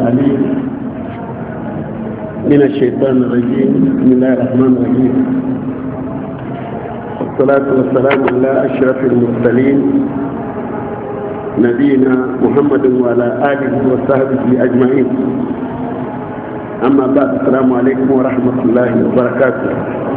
العليم من الشيطان الرجيم. بسم الله الرحمن الرحيم، والصلاة والسلام على أشرف المرسلين نبينا محمد وعلى آله وصحبه أجمعين. أما بعد، السلام عليكم ورحمة الله وبركاته.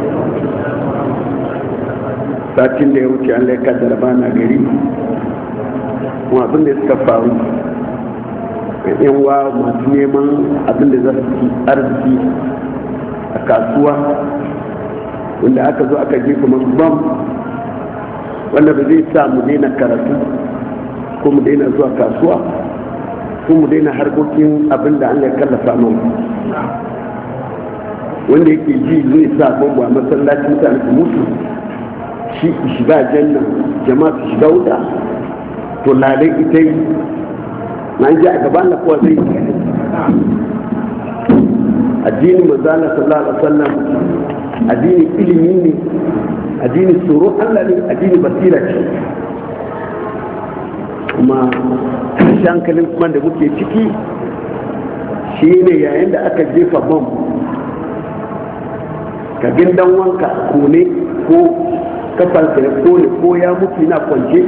satin da ya wuce an laika da rabana gari kuma abin da suka faru yan wa masu neman abin da za su ci arziki a kasuwa, wanda aka zo aka jefa masu bam wanda ba zai sa mu daina karatu ko mu daina zuwa kasuwa ko mu daina harkokin abin da an ya kallafa mu. Wanda yake ji zai sa bambu a masallacin mutane su mutu, shi shiga janna jama'a su shiga wuta, to lalai ita yi na ji a gaban na kowa zai yi. Addini manzana sallallahu alaihi wasallam addini ilimi ne, addini tsoro Allah ne, addini basira ce. Kuma kashi hankalin kuma da muke ciki shi ne yayin da aka jefa bom ka gindan wanka kone ko kafansa ya kone ko ya mutu yana kwance,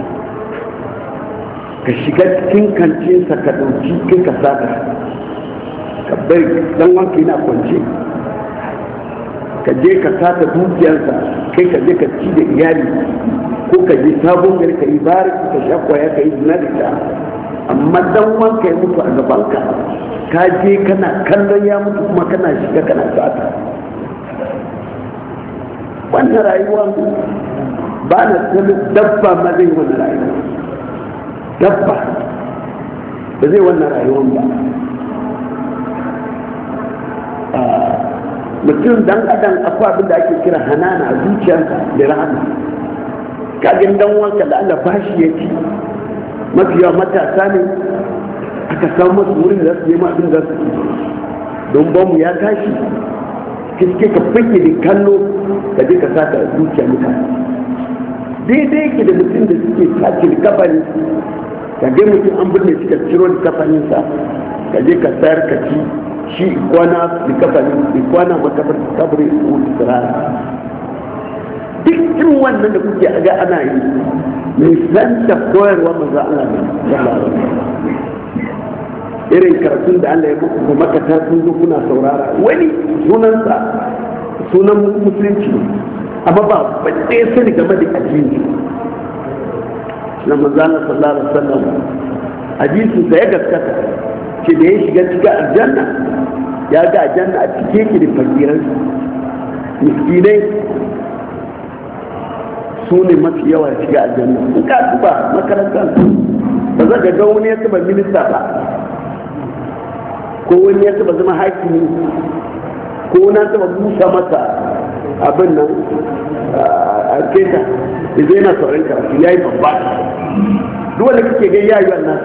ka shiga cikin kancinsa ka ɗauki kai ka saka ka bari dan wanka yana kwance, ka je ka sata dukiyarsa kai ka je ka ci da iyali, ko ka je sabon gari ka yi bari ka sha kwaya ka yi zina da ta, amma dan wanka ya mutu a gabanka ka je kana kallon ya mutu kuma kana shiga kana sata. Wannan rayuwa ba na sanin dabba ma zai wannan rayuwa, dabba ba zai wannan rayuwan ba. Mutum dan adam akwai abin da ake kira hanana a zuciyarsa da rahama. Kagin dan wanka da Allah bashi ya ci, mafi yawa matasa ne aka samu masu wurin da su nema abin da su don bamu ya tashi kiske ka fake da kallo ka je ka saka zuciya mutane. Daidai yake da mutum da suke sace da kafani, ka ga mutum an birne shi ka ciro da kafaninsa ka je ka sayar ka ci, shi kwana da kafanin kwana makabar kabarin su tsirara. Duk irin wannan da kuke aga ana yi mai san da koyarwa maza Allah ne. Irin karatun da Allah ya muku kuma makata sun zo kuna saurara, wani sunansa sunan musulunci amma ba ɗaya sani game da addini na manzo Allah sallallahu alaihi wasallam. Hadisin sa ya gaskata ce da ya shiga cikin aljanna ya ga aljanna a cike ki da fakiran miskinai su ne mafi yawa shiga aljanna. In ka duba makarantar ba za ka ga wani ya taba minista ba, ko wani ya taba zama hakimi, ko na taba busa masa abin nan a keta da zai na sauran karatu ya yi babba. duk wanda kake ga yayi wannan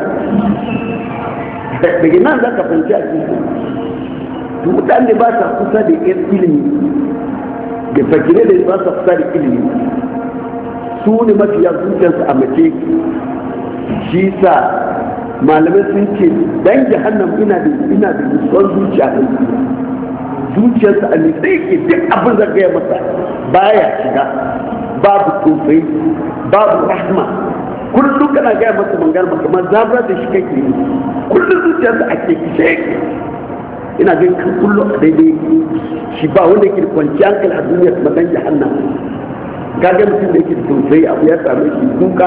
daga nan za ka fahimci a cikin to mutane ba sa kusa da ilimi da fakire da ba sa kusa da ilimi su ne mafiya zuciyarsu a mace. shi sa malamai sun ce dan jahannam ina da son zuciya ɗin zuciyarsa a nisa yake duk abin da gaya masa baya shiga, babu tofai babu rahma. kullum kana gaya masa mangar maka ma zabura da shi kake yi, kullum zuciyarsa a ke kishe yake. ina ganin kan kullum a daidai shi ba wanda yake da kwanciyar hankali a duniya kuma dan jahannam. gaga mutum da yake da tofai abu ya same shi duka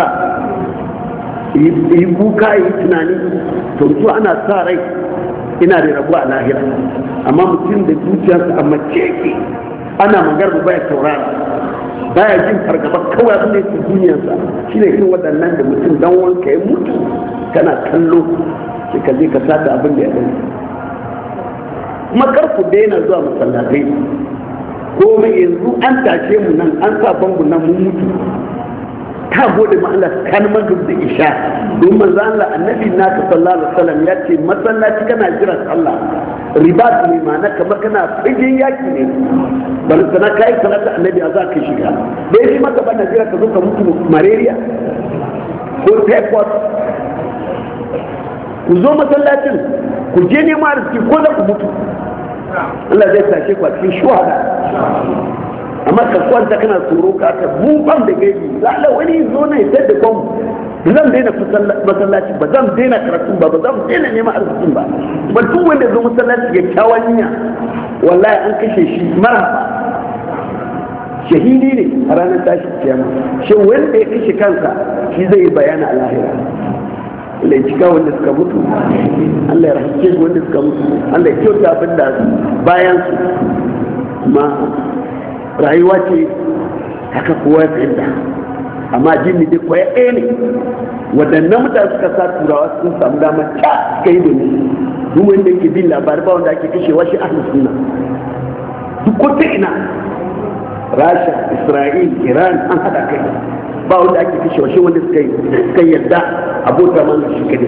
yi kuka yi tunani to mutu ana sa rai ina da rabuwa a lahira. amma mutum da zuciyarsa a mace ke ana magarba baya saurara, baya jin fargaba kawai abin da yake duniyarsa shi ne irin waɗannan da mutum dan wanka ya mutu kana kallo sai ka je ka sata abin da ya ɗan. kuma kar ku daina zuwa masallatai komai yanzu an tashe mu nan an sa bangu nan mun mutu ka gode ma Allah kan maghrib da isha don manzo Allah annabi naka sallallahu alaihi wasallam ya ce masallaci kana jira Allah ribat ne ma na kamar kana fagen yaki ne bal sana kai salata annabi a za ka shiga dai shi maka bana jira ka zo ka mutu malaria ko typhoid ku zo masallacin ku je neman arziki ko da ku mutu Allah zai tashe ku a cikin shuhada. amma ka kwanta kana tsoro ka buban da gaibi za a wani zo na ya da kwan ba zan daina masallaci ba zan daina karatu ba zan daina neman arzikin ba ba duk wanda zo masallaci ya kyawun niyya wallahi an kashe shi marhaba shahidi ne a ranar tashi kiyama shi wanda ya kashe kansa shi zai yi bayana a lahira Allah ya cika wanda suka mutu Allah ya rahike wanda suka mutu Allah ya kyauta abin da bayan su ma rayuwa ce haka kowa ya fahimta amma jini dai kwaya ɗaya ne waɗannan mutane suka sa turawa sun samu damar ca kai da ni duk wanda yake bin labari ba wanda ake kashewa shi ahlus sunna duk ko ta ina rasha isra'il iran an hada kai ba wanda ake kashewa shi wanda suka yarda abota man shi kadai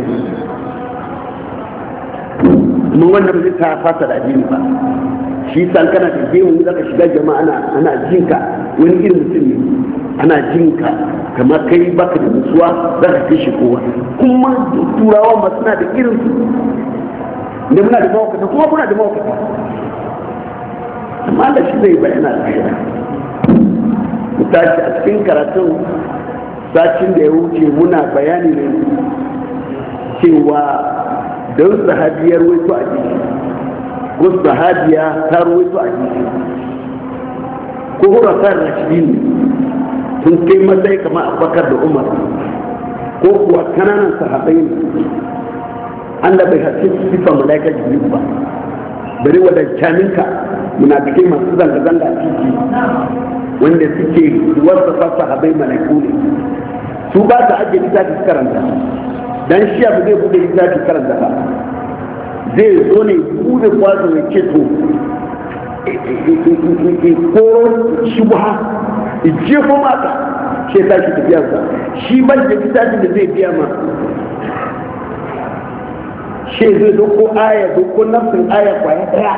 mun wannan ba zai ta fasa da addini ba shi san kana da gemu zaka shiga jama'a ana jinka wani irin mutum ne ana jinka kamar kai baka da nutsuwa zaka kashe kowa kuma turawa ma suna da irin su da muna da mawakata kuma muna da mawakata amma Allah shi zai bayyana alheri mu tashi a cikin karatun sacin da ya wuce muna bayani ne cewa don sahabiyar waito a jiki ko sahabiya ta waito a jiki ko hurafar rashidin sun kai matsayi kamar abubakar da umar ko kuwa kananan sahabai ne an da bai haske sifan mala'ikar jibril ba bari wadancaninka munafikai masu zanga-zanga a titi wanda suke wasu sahabai mala'iku ne su ba ta ajiye littafi karanta dan shi abu zai bude littafi karanta ba zai zo ne bude kwazo ya ce to ko shubha jefo maka shi ta shi tafiyarsa shi ban da littafin da zai biya ma shi zai doko aya doko nafsin aya kwaya daya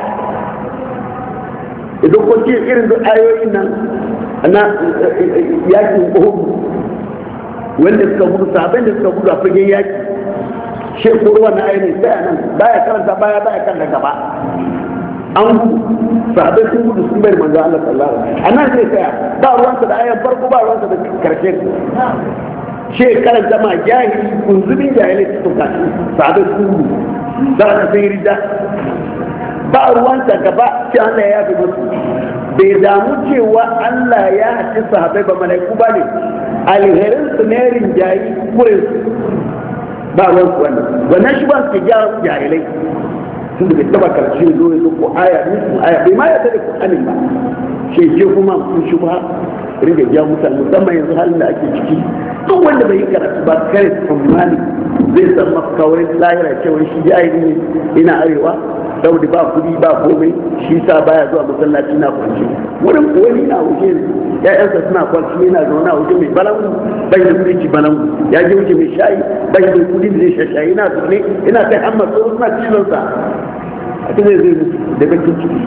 idan ko ce irin da ayoyin nan na yakin uhud wanda suka gudu sabon da suka gudu a fagen yaki shi ko ruwan na ainihin sai a nan baya karanta baya kan da gaba an gudu sahabai sun gudu sun bai manzo Allah sallallahu alaihi wasallam anan sai tsaya ba ruwansa da ayan farko ba ruwansa da karshe she karanta ma jahili kunzumin jahili su ka sahabai sun gudu za ka sai rida ba ruwansa gaba sai Allah ya yafe musu bai damu cewa Allah ya haɗi sahabai ba malaiku ba ne alherin su ne rinjayi kurin ba ruwansu wannan shi ba su ke gyara jahilai tun da bai taba karshe zo ya zo ko aya bai ma ya da Qur'anin ba shi ke kuma kun shi ba rige ja mutane musamman yanzu halin da ake ciki duk wanda bai yi karatu ba kare tsammani zai san mafaka wurin lahira cewa shi jahili ne ina arewa daudi ba kudi ba komai shi sa baya zuwa masallaci na kwanci wurin wani na wuce ya'yansa suna kwanci yana zaune a wuce mai balangu bai da kudi ci balangu ya je wuce mai shayi bai da kudi da zai shashayi na zaune ina kai hamma tsoro suna cizon sa a ta zai mutu da bakin ciki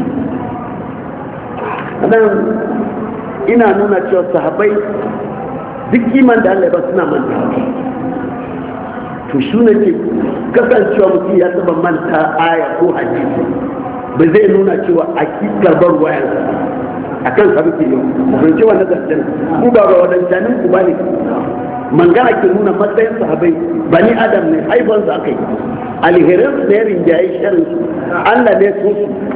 nan ina nuna cewa sahabbai duk iman da Allah ya ba suna manta to shi ne ke kasancewa mutum ya taba manta aya ko hadisi ba zai nuna cewa a karbar wayar a kan sabbin yau don cewa na zancen ku ba wadancanin ku ba ne mangana ke nuna matsayin sahabai bani adam ne haifan su aka yi alherin su ne rinjaye sharin su Allah ne su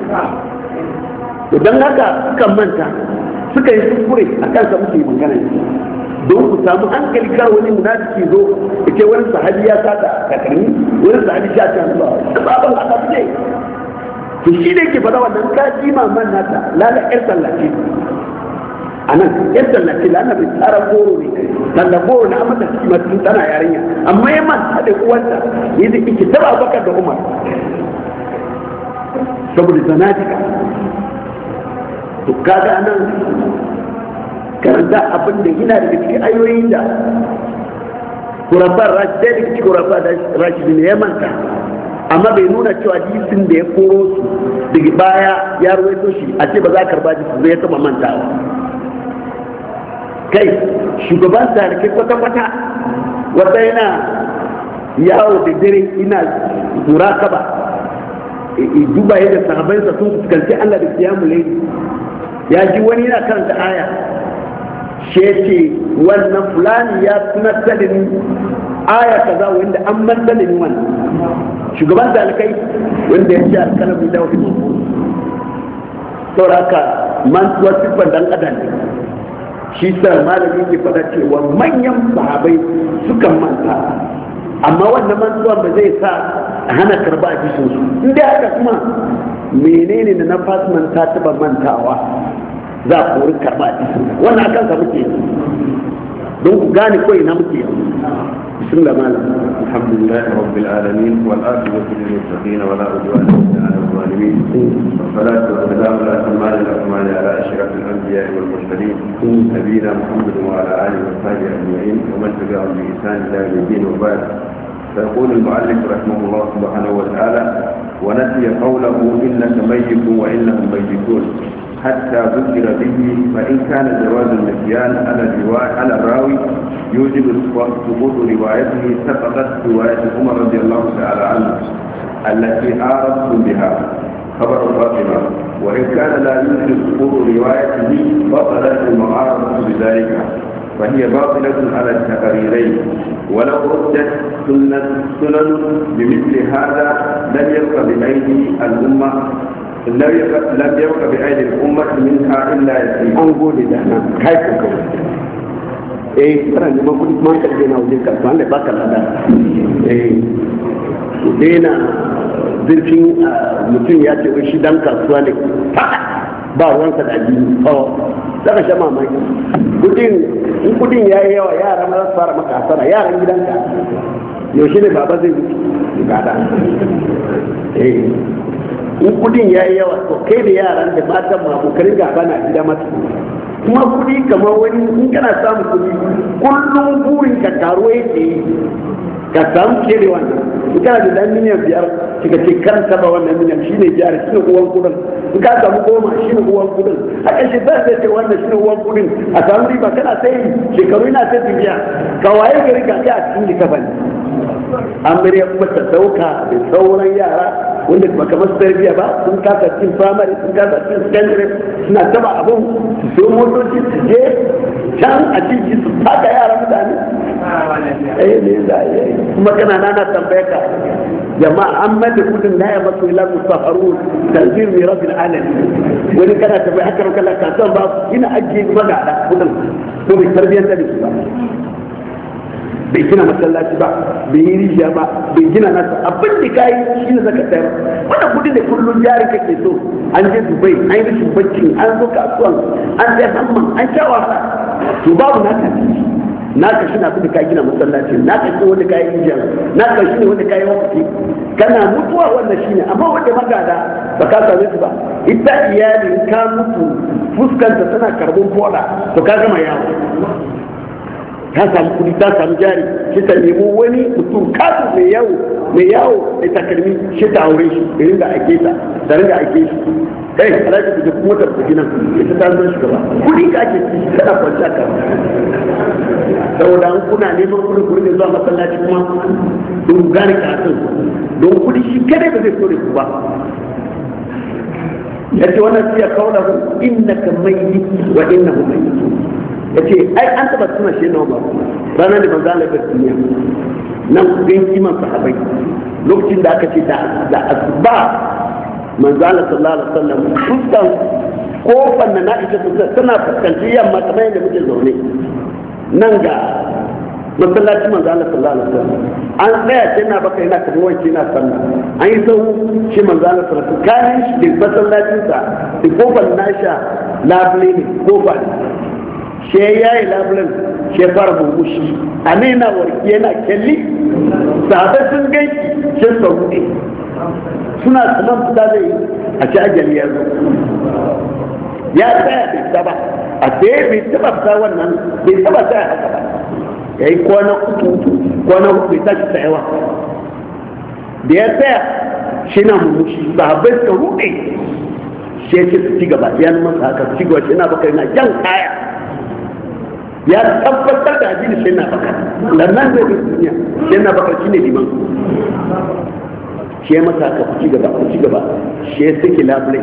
don haka suka manta suka yi kuskure a kan sa muke magana don ku samu hankali kar wani munafiki zo da ke wani sahabi ya sata takarmi wani sahabi ya ta zuwa da baban aka fice to shi ne ke fada wannan ka ji man nata lala yar sallace anan yar sallace lana bai tsara goro ne lalla goro na amma ta cikin mutum tana yarinya amma ya man hade uwanta yadda yake taba bakar da Umar saboda zanatika to kaga anan karanta abin da yana daga cikin ayoyin da kurafar rashidi ne ya manta amma bai nuna cewa hadisin da ya koro su daga baya ya ruwaito shi a ce ba za a karba jisu zai taba mantawa kai shugaban sarki kwata-kwata wata yana yawo da dare ina murakaba duba yadda sahabansa sun fuskanci Allah da kiyamu laili ya ji wani yana karanta aya shi ce wannan fulani ya tunatar da ni aya kaza wanda an mantar da ni wannan shugaban dalikai wanda ya ce alkalamin da wani sauraka mantuwa siffar dan adam ne shi sa malami ke fada cewa manyan sahabai sukan manta amma wannan mantuwa ba zai sa a hana karba a cikin su inda haka kuma menene da na fasman ta taba mantawa za a kori karba a cikin wannan akan ka muke don ku gane ko ina muke بسم الله مالك الحمد لله رب العالمين والعاقبة للمتقين ولا عدوان إلا على الظالمين والصلاة والسلام على أتمان الأكمال على أشرف الأنبياء والمرسلين نبينا محمد وعلى آله وصحبه أجمعين ومن تبعهم بإحسان إلى يوم الدين وبعد فيقول المؤلف رحمه الله سبحانه وتعالى ونسي قوله إنك ميت وإنهم ميتون حتى ذكر به فإن كان جواز النسيان على الراوي يوجب سقوط روايته سقطت رواية عمر رضي الله تعالى عنه التي آردتم بها خبر فاطمة وإن كان لا يوجب سقوط روايته بطلت المعارضة بذلك فهي باطلة على التقريرين ولو ردت سنن بمثل هذا لم يبق بأيدي الأمة لم يبق بأيدي الأمة منها إلا يسير. أنقول إذا أنا كيف أقول؟ ترى لما كنت ما تجينا وجهك فأنا بكر هذا. دينا zirfin mutum ya ce shi dan kasuwa ne ba ruwansa da addini daga sha mamaki kudin ya yi yawa yara ma za su fara maka asara yaran gidanka yaushe ne baba zai gada in kudin ya yi yawa to kai da yaran da matan ma kokarin gaba na gida mata kuma kudi kamar wani in kana samun kudi kullum burin ka karuwa yake yi ka samu kere wannan in kana da dan miliyan 5 kika ce kan saba wannan miliyan shine jari shine uwan kudin in ka samu 10 shine uwan kudin haka shi ba sai ce wannan shine uwan kudin a samu riba kana sai shekaru ina sai biya ka waye gari ka kai a cikin likaban amiriya kuma ta dauka da sauran yara wanda ba kamar su tarbiya ba sun kasa cin primary sun kasa cin secondary suna taba abun su so motoci su je can a cikin su taka yara mutane ne da kuma kana nana tambaya ka jama'a an mada kudin na ya masu ila musafaru tanzir mai rabin alamin wani kana tambaya haka kala ka san ba ina ajiye magana kudin ko bai tarbiyyar da su ba bai gina masallaci ba bai yi rijiya ba bai gina nasa abin da ka yi shi ne zaka sayar wannan kudin da kullum jari kake so an je dubai an yi rashin bacci an zo kasuwan an sai hamman an sha wasa to babu naka naka shi na da ka gina masallaci naka shi wanda ka yi rijiya naka shi ne wanda ka yi wakati kana mutuwa wannan shi ne amma wanda magada ba ka same su ba ita iyalin ka mutu fuskanta tana karbon bola to ka gama yawo ta samu kudi ta samu jari shi ta nemo wani mutum kasu mai yawo da takalmi shi ta aure shi da ringa ake ta da ringa ake shi kai alaƙi da kuma ta kudi nan ita ta zama shi gaba kudi ka ake ci kana kwanci a kan saboda an kuna neman kudi ne zuwa masallaci kuma don gane karatun don kudi shi kadai ba zai so da ku ba ya ce wannan siya kauna innaka mayyit wa innahu mayyitun ya ce ai an taba suna shi na ba ranar da manzo Allah ya duniya nan gan kiman sahabbai lokacin da aka ce da asba manzo Allah sallallahu alaihi wasallam fuskan kofar na Aisha tana fuskanci yamma kamar yadda muke zaune nan ga masallaci manzo Allah sallallahu alaihi wasallam an tsaya ce na baka yana kamar wanke na sallah an yi sau shi manzo Allah sallallahu alaihi wasallam kayan shi da masallacinsa da kofar nasha labule ne kofar she ya yi labulan she fara bugushi a ne na warki yana kyalli sahabai sun gaiki she sauke suna saman fita zai a ci ajali ya zo ya tsaya bai taba a tsaye bai taba fita wannan bai taba tsaya haka ba ya yi kwana uku bai tashi tsayawa da ya tsaya shi na mummushi sahabai suka ruɗe she ce su ci gaba ya nuna haka ci gaba shi na baka yana jan kaya ya tabbatar da ajiyar shi na baka lannan zai bin duniya shi na baka shi ne liman shi masa ka ci gaba shi ya saki labule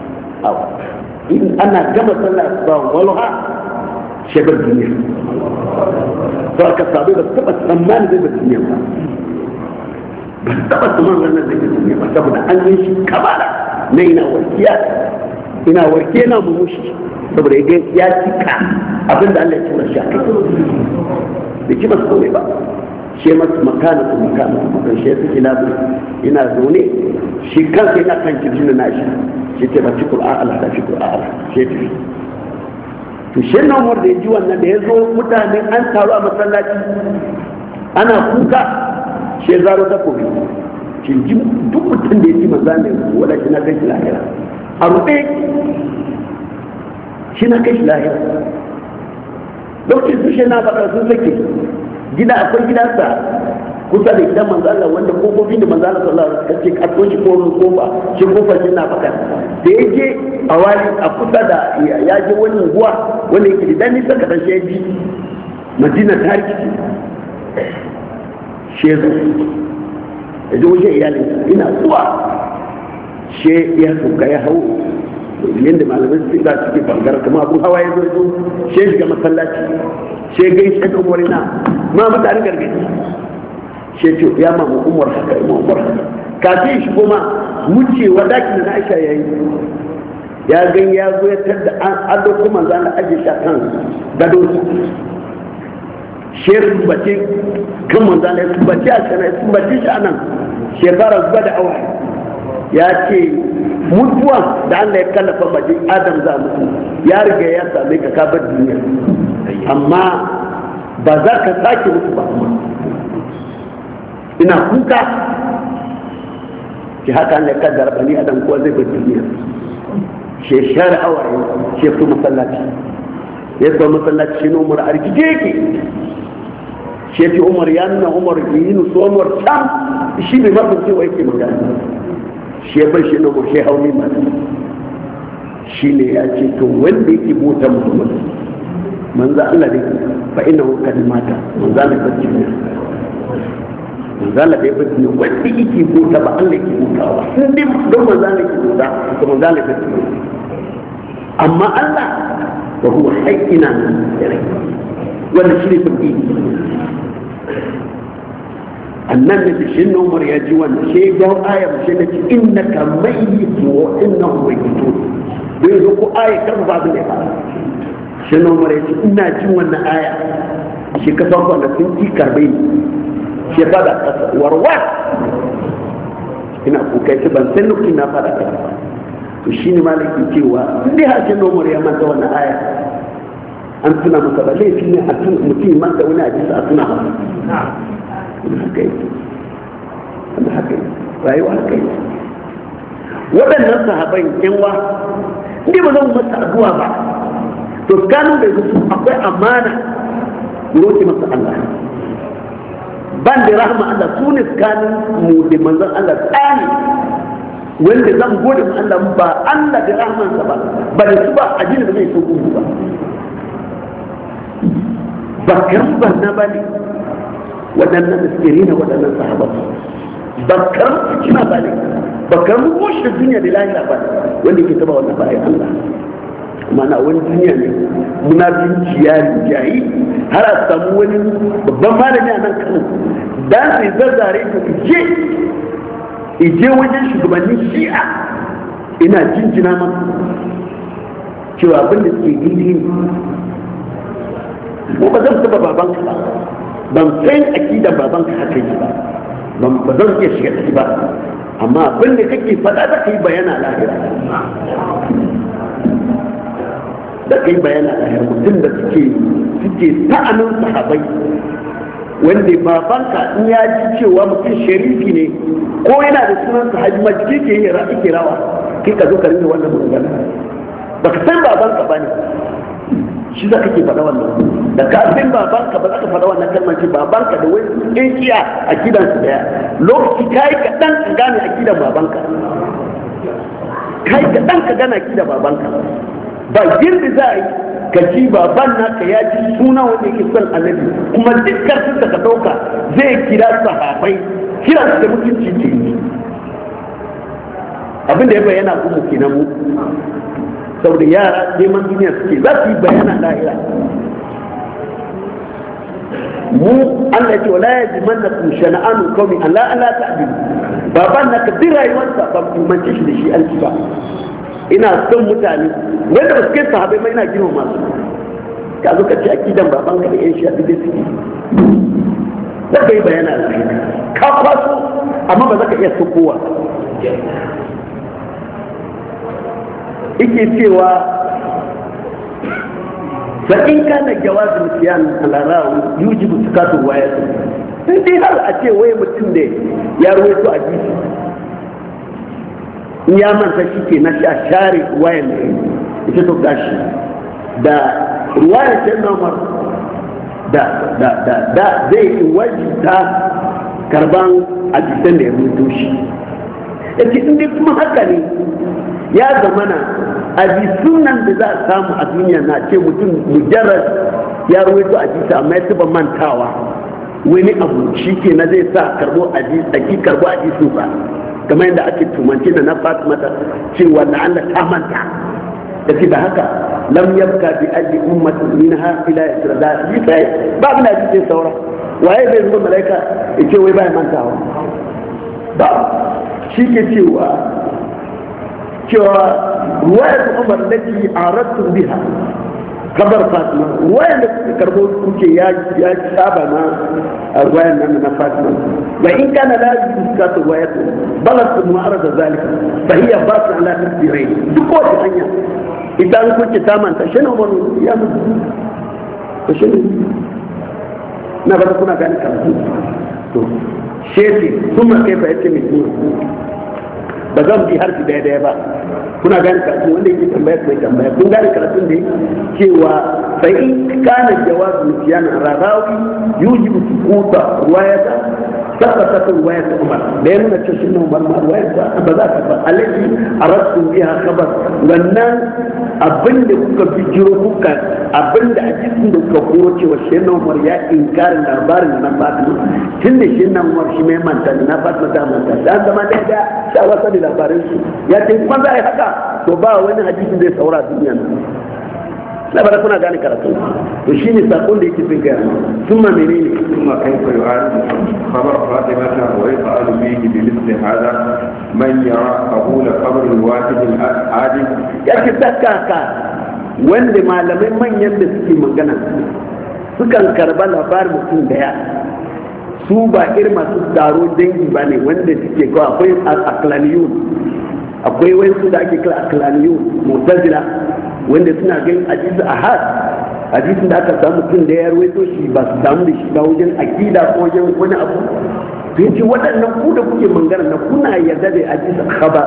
in ana gama sallah ba walha shi bar duniya to aka sabu da taba tsammani zai bar duniya ba taba tsammani wannan zai bar duniya ba saboda an yi shi kamala na ina warke na mumushi saboda ya cika abinda Allah ya ci mashi a kai da ci masu kome ba shi masu makana kan shi ya suke labari ina zaune shi kansa yana kan kirjin na shi ce ba cikin a'ala da cikin a'ala shi tafi to shi nan wanda ya ji wannan da ya zo mutane an taru a masallaci ana kuka shi zaro ta kobi shi ji duk mutum da ya ji mazanin wala shi na kai shi lahira a rufe shi na kai shi lahira lokacin su shi na baka sun sake gida akwai gidansa kusa da gidan manzala wanda kofofin da manzala sallallahu alaihi wasallam kace kaso shi ko kofa shi kofar shi na baka da yake a wani a kusa da ya je wani unguwa wanda yake da nisa ka dan sheji madina tariki shezu da je wajen iyalin ina zuwa she ya kuka ya hau yadda malamai su ga suke bangare kuma abun hawa ya zo she shiga masallaci she gaishe da umar na ma mutane gargaji she ce ya mamu umar haka kafin shi kuma wucewa dakin da Aisha yayi ya gan ya zo ya tada an ado kuma za a aje shi kan gado she bace kan manzan ya bace a kana bace shi anan shekara zuba da awaye ya ce mutuwa da Allah ya kallafa mace Adam za mutu ya riga ya same ka ka bar duniya amma ba za ka sake mutu ba ina kuka ki haka Allah ya kaddara bani Adam ko zai bar duniya she shar awaye she ku masallaci ya zo masallaci shi Umar argije yake she ce Umar ya nuna Umar yin so Umar tam shi bai mafi cewa yake magana shi bar shi na shi hauni masu shi ne ya ce to wanda yake bota muhammadu manzo Allah ne fa ina hukar mata manzo Allah bacci ne manzo Allah bai bacci ne wanda yake bota ba Allah yake bota ba sun dai don manzo Allah yake bota to manzo Allah bacci ne amma Allah wa huwa hayyina wannan shi ne tauhidi annan da shi ne Umar ya ji wannan shi ga aya shi ne innaka mayyit wa innahu mayyitun bai zo ko aya kan ba ne ba shi ne Umar ya ce ina jin wannan aya shi ka san wannan sun ji karbe ni shi fada kasa warwa ina ko kai ban san lokacin na fada kasa to shi ne malaki cewa indai har shi ne Umar ya manta wannan aya an tuna masa ba laifi ne a tun mutum manta wani hadisi a tuna masa haka yi wanda haka yi rayuwa haka yi waɗannan sahaban yanwa inda ba zan masa addu'a ba to gano da su akwai amana roƙi masa Allah ban da rahama Allah su ne tsakanin mu da manzon Allah tsani wanda zan gode mu Allah ba Allah da rahamansa ba da su ba a jini da zai so gudu ba kan ba na ba ne waɗannan miskiri na waɗannan sahabatu bakar kina ba ne bakar mu kushe duniya da lahira ba wanda ke taba wannan bayan Allah amma na wani duniya ne munafinci ya jayi har a samu wani babban malami a nan Kano dan sai zazzare ka ije wajen shugabannin Shi'a ina jinjina ma cewa abin da suke gidi ko ba zan taba babanka ba ban san akidan babanka haka yi ba zan iya shiga ciki ba amma abin da kake faɗa da kai bayana lahira da kai bayana lahira mutum da suke ta'anin sahabai wanda babanka in ya ji cewa mutum sharifi ne ko yana da sunan sahabi ma jiki ke rawa kai ka zo ka rinda wannan magana baka san babanka ba ne shi za ka ke faɗa wannan da kafin babanka ba za ka faɗa wannan kalmar ce babanka da wani ɗan kiya a gidansu daya lokaci ka yi kaɗan ka gane a gidan babanka ka yi kaɗan ka gane a gidan babanka ba girbi za a yi ka ji baban naka ya ji suna wanda yake son annabi kuma duk karfin da ka ɗauka zai kira sahabai kira su da mutunci ce abin da ya bayyana kuma kenan mu saboda yara neman duniya suke za su yi bayana lahira mu Allah ce wala yajimannakum shana'anu qawmi alla ta'dilu baban naka bi rayuwarsa ba ku mance shi da shi an ba ina son mutane wanda ba su kai sahabbai mai ina girma masu ka zo ka ci akidan baban ka da yan shi a duk suke za ka yi bayana lahira ka kwaso amma ba za ka iya sokowa yake cewa fa in kana jawazin siyan alarawu yujibu tukatu waya sai dai har a ce waye mutum da ya ruwaito a jiki in ya manta shi ke na sha share wayan ne ita to gashi da ruwayar sai Umar da zai wajita karban hadisan da ya ruwaito shi yace in dai kuma haka ne ya zamana hadisun nan da za a samu a duniya na ce mutum mujarrad ya ruwaito hadisi amma ya taba mantawa wani abu shi ke na zai sa karbo hadisin sa kamar yadda ake tumanci da na Fatima ta cewa na Allah ta manta da da haka lam yabka bi aji ummatin minha ila yasrada sai ba abin da yake saura waye zai zuba malaika yace wai ba mantawa ba shi ke cewa ruwayar Umar lati aradtu biha kabar Fatima ruwayar da kuke karbo kuke ya saba na ruwayar nan na Fatima wa in kana la yuskatu ruwayatu balat mu'arada zalika fa hiya basu ala tafsirai duk wata hanya idan kuke tamanta shi ne Umar ya mutu to shi na ba kuna gani karatu to shefi kuma kai fa yace mai ba zan bi harfi daya ba kuna gane karatu wanda yake tambaya kun gane karatun da cewa sai in kana jawabu nisyan rarawi yujibu sukuta ruwayata sabata ruwayata Umar da yana cewa shi Umar ma ruwayata ba za ka ba alaki arastu biha khabar wannan abinda kuka bijiro kuka abinda a cikin da kuka koro cewa shi Umar ya inkarin labarin na Fatima tunda shi Umar shi mai manta na Fatima ta manta dan zama da sha wasa da labarin su ya ce kuma za a yi haka to ba wani hadisin zai saura duniya na ba da kuna gane karatu to shi ne sakon da yake fin gaya sun ma menene ثم كيف يعاد خبر فاطمة ويفعل فيه بمثل هذا من يرى قبول خبر الواحد العادل yake kaka wanda malamai manyan da suke magana sukan karba labarin mutum daya su ba irin masu taro dangi ba ne wanda suke kawo akwai aklaniyun akwai wasu da ake kira aklaniyun mutazila wanda suna ganin hadisi ahad hadisin da aka samu mutum da ya rawaito shi ba su damu da shi ba wajen akida ko wajen wani abu to yace waɗannan ku da kuke mangana na kuna yarda da hadisi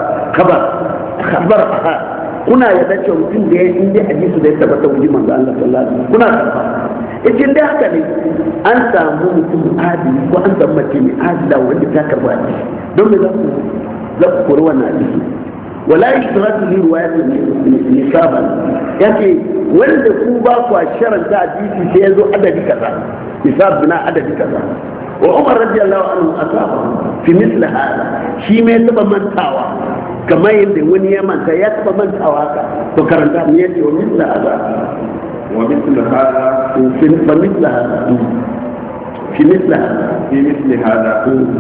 khabar ahad kuna yarda cewa mutum da ya inda hadisi da ya tabbata wajen manzo Allah sallallahu alaihi wasallam kuna karba yace da haka ne an samu mutum adili ko an samu mace mai adila wanda ta karba hadisi don me za ku kori wannan hadisi wala ishtiratu li riwayat nisaba yace wanda ku ba ku sharanta hadisi sai yazo adadi kaza nisab bina adadi kaza wa Umar radiyallahu anhu asaba fi misli hada shi mai taba mantawa kamar yadda wani ya manta ya taba mantawa haka to karanta mu yace wa misli hada ومثل هذا فمثل هذا في مثل هذا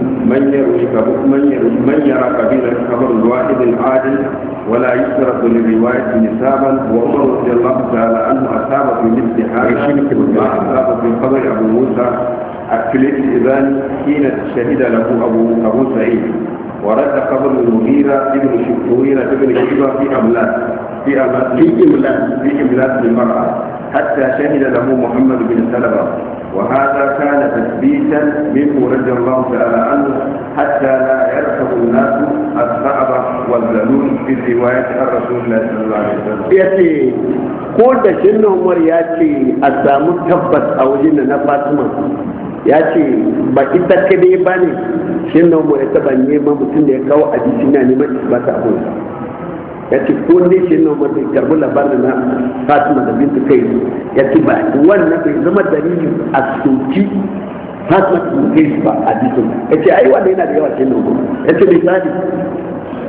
من يرى قبيل الخبر الواحد العادل ولا يشترط للرواية نسابا وعمر رضي الله تعالى عنه أصاب في مثل هذا ما أصاب في خبر أبو موسى في الإذان حين شهد له أبو سعيد ورد خبر المغيرة ابن شكويرة ابن شيبة في إملاك المرأة حتى شهد له محمد بن سلمة وهذا كان تثبيتا منه رضي الله تعالى عنه حتى لا يركب الناس الصعب والذلول في الرواية عن رسول الله صلى الله عليه وسلم. يأتي قول شن عمر يأتي السامو تبت أو جنة فاطمة يأتي بإذا كده بني شن عمر يتبني ما متن يكاو أجيسنا نما إثبات أبوه ya ce ko ne shi ne wanda karbi labarin na Fatima da bintu kai ya ce ba wannan bai zama dalili a soki Fatima da kai ba a jikin ya ce ai wanda yana da yawa shi ne ya ce misali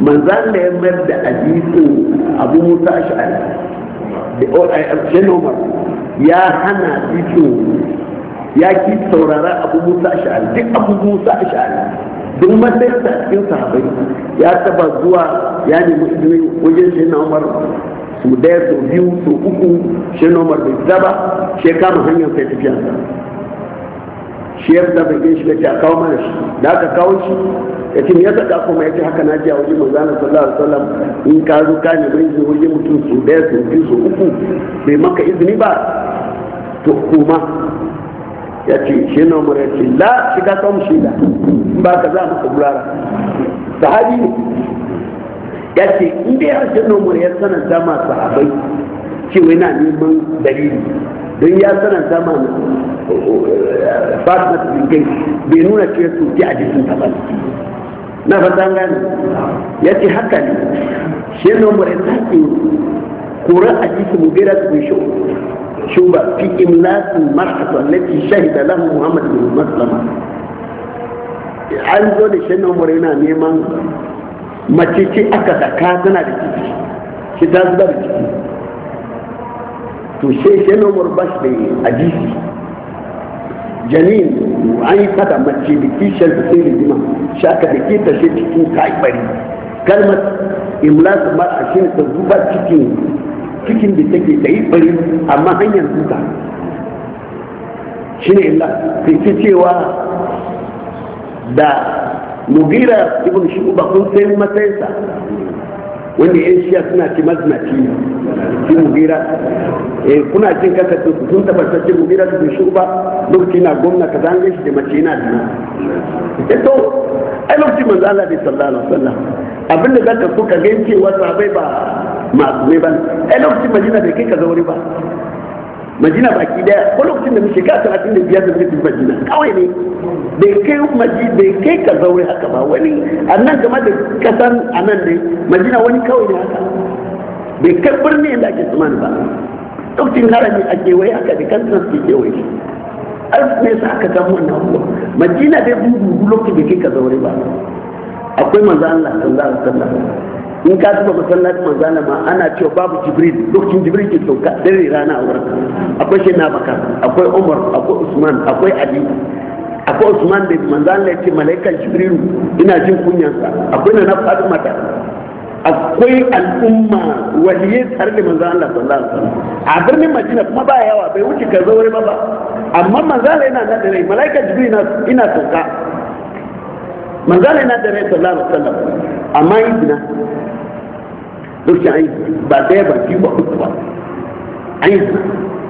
manzan da ya mayar da hadisin abu musa ash'ari da Umar ya hana hadisin ya ki saurara abu musa ash'ari duk abu musa ash'ari duk matsayin sa cikin sahabai ya taba zuwa ya nemi izini wajen shi na Umar su daya su biyu su uku shi na Umar bai zaba shi kama hanyar sai tafiya shi ya fita bai shi gaci a kawo mana shi da aka kawo shi ya ce ya saka kuma ya ce haka na ji a wajen manzana sallallahu alaihi wasallam in ka zo ka nemi izini wajen mutum su daya su biyu su uku bai maka izini ba to kuma ya ce shi na Umar ya ce la shiga kawo shi da ba ka za maka burara sahabi ne ya ce inda ya ce nomar ya sananta ma sahabai cewa yana neman dalili don ya sananta ma fatima tsikai bai nuna ce su ki a jikin ta ba na fata gani ya ce haka ne shi nomar ya sake koran a jikin mugira su bai shuba fi imlasin mar'atu allati shahida lahu muhammad bin maslama an zo da shi nomar yana neman mace ce aka daka tana da ciki shi ta zuba da ciki to shi nomar ba shi da hadisi janin an yi fada mace da kishiyar da sai rijima shi aka da ke ta shi cikin ta yi bari kalmar imlas ma a shi ta zuba cikin da take da yi bari amma hanyar zuta shi ne illa sai ce cewa da mugira ibn shuba kun sai matsayinsa wanda yan shiya suna ci maznaci shi mugira kuna jin kasa sun tabbatar ce mugira ibn shuba lokaci na gwamna ka zange shi da mace yana dina to ai lokaci manzo Allah da sallallahu alaihi wasallam abinda zaka so ka ga cewa sahabbai ba masu ne ba ai lokacin Madina bai kai ka zauri ba Madina baki daya ko lokacin da muke ka 35 da muke Madina kawai ne bai kai ka zaure haka ba wani annan game da kasan anan dai Madina wani kawai ne haka bai kai birni da ake tsamani ba lokacin harami a kewaye haka da kan ke kewaye alf ne sa aka samu wannan abuwa Madina dai bugu lokacin bai kai ka zaure ba akwai manzo Allah sallallahu alaihi wasallam in ka tuba masallacin manzana ma ana cewa babu jibril lokacin jibril ke sauka dare rana a wurin akwai shi na bakar akwai umar akwai usman akwai ali akwai usman da manzana ya ce malaikan jibril ina jin kunyansa akwai na fatima ta akwai al'umma waliye tare da manzana Allah sallallahu alaihi wasallam a birnin madina kuma ba yawa bai wuce ka zo ba amma manzana yana nan da rai malaikan jibril ina sauka manzana yana da rai sallallahu alaihi wasallam amma izina lokacin an yi ba ɗaya ba biyu ba uku ba an yi zina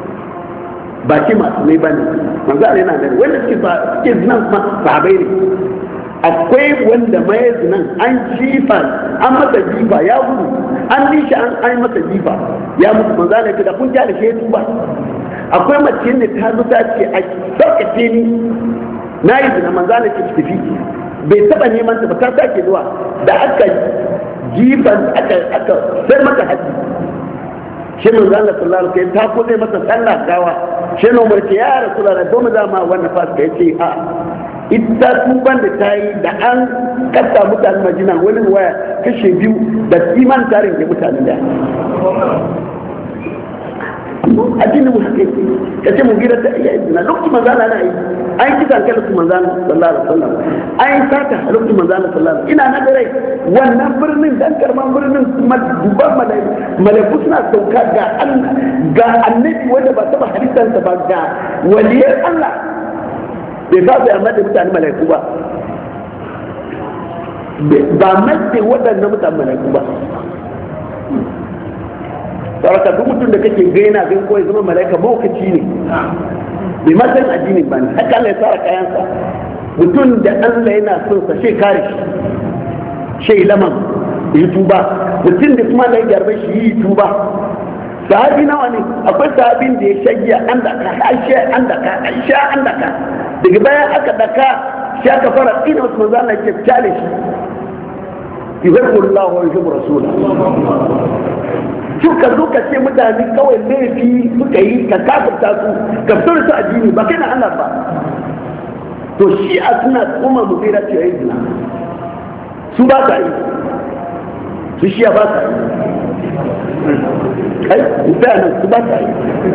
ba ce masu mai ba ne manzo Allah yana da wanda suke zinan kuma sahabai ne akwai wanda mai zinan an jifa an masa jifa ya gudu an nishi an masa jifa ya mutu manzo Allah ya da kun ja da shi tuba akwai mace ne ta zo ta ce a saukace ni na yi zina manzo Allah ya tafi bai taba neman ta ba ta sake zuwa da aka jifan aka sai mata haji shi manzo Allah sallallahu alaihi wasallam ta kone masa sallah gawa shi ne umar ce ya rasulullah don za ma wannan fas da yace a ita tuban da ta yi da an kasa mutanen Madina wani waya kashe biyu da iman tarin da mutanen da addinin mu haka yake kace mu gira ta iya izina lokacin manzo Allah na yi an kisa kan lokacin manzo Allah sallallahu alaihi wasallam an sata lokacin manzo Allah sallallahu alaihi wasallam ina na dare wannan birnin dan karman birnin kuma duban malaiku suna sauka ga annabi wanda ba taba halittarsa ba ga waliyar Allah bai ba bai amma da mutane malaiku ba ba mace waɗannan mutane malaiku ba saraka duk mutum da kake gaina gan koyi zama malaika mawakaci ne bai ma san addini ba ne haka Allah ya tsara kayansa mutum da Allah yana son sa shi kare shi laman yi tuba mutum da kuma Allah ya garbe shi yi tuba sahabi nawa ne akwai sahabin da ya shagiya an daka aisha an daka aisha an daka daga bayan aka daka shi aka fara ina wasu manzo Allah ya kyale shi yuhibbu Allah wa yuhibbu rasulahu suka zo ka ce mutane kawai laifi suka yi ka kafirta su ka fitar su addini ba kai na Allah ba to shi a suna tsoma mu tsira ce yayi zina su ba ka yi bishiya ba ta yi kai mutanen su ba ta yi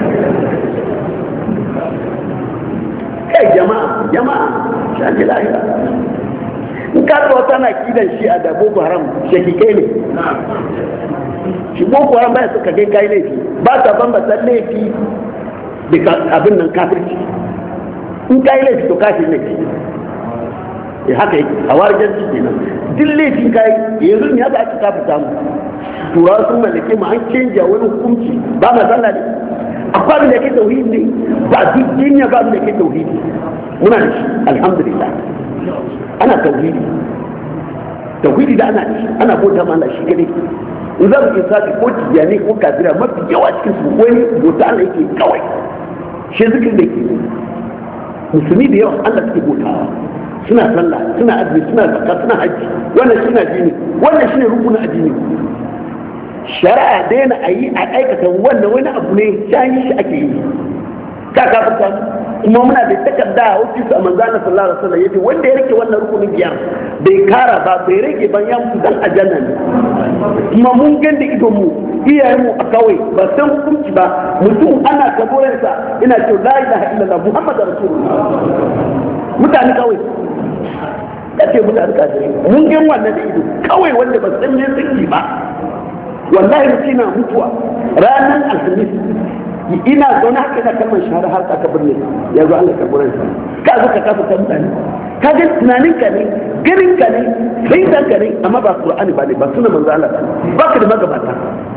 kai jama'a shaƙi lahira in ka wata na kidan shi a da boko haram shakikai ne shi boko haram baya suka kai kai laifi ba ta bambata laifi da abin nan kafirci in kai laifi to kafir ne haka yake a warjar ciki nan duk laifin kai yanzu ne haka aka kafirta mu turawa sun mallake mu an canja wani hukunci ba ma sallah ne akwai abin da ke tauhidi ne ba duk duniya ba abin da ke tauhidi muna da shi alhamdulillah ana tauhidi da ana da shi ana bauta ma Allah shi gane in za mu isa ko tijani ko kafira mafi yawa cikin su wani bauta Allah yake kawai shi zikin da ke musulmi da yawa Allah suke bautawa suna sallah suna azumi suna zakka suna hajji wannan shine addini wannan shine rukunin addini shari'a daina a yi a aikata wannan wani abu ne shayi shi ake yi ka kafirta kuma muna da takarda a ofis a manzana sallallahu alaihi wasallam yace wanda ya rike wannan rukunin biyar bai kara ba bai rage ban ya mutu dan aljanna ne kuma mun ganda idon mu iyayen mu a kawai ba san hukunci ba mutum ana kaborin sa ina cewa la ilaha illallah muhammadur rasulullah mutane kawai kace mutane kawai mun gan wannan da ido kawai wanda ba san ne saki ba wallahi mutum na mutuwa ranar alhamis ina zaune haka ina kalmar shahara har ka birne ya zo Allah karburan sa ka zo ka kafa ta mutane ka ga tunanin ka ne garin ka ne sai dan ka ne amma ba Qur'ani ba ne ba sunan manzo Allah ba ka da magabata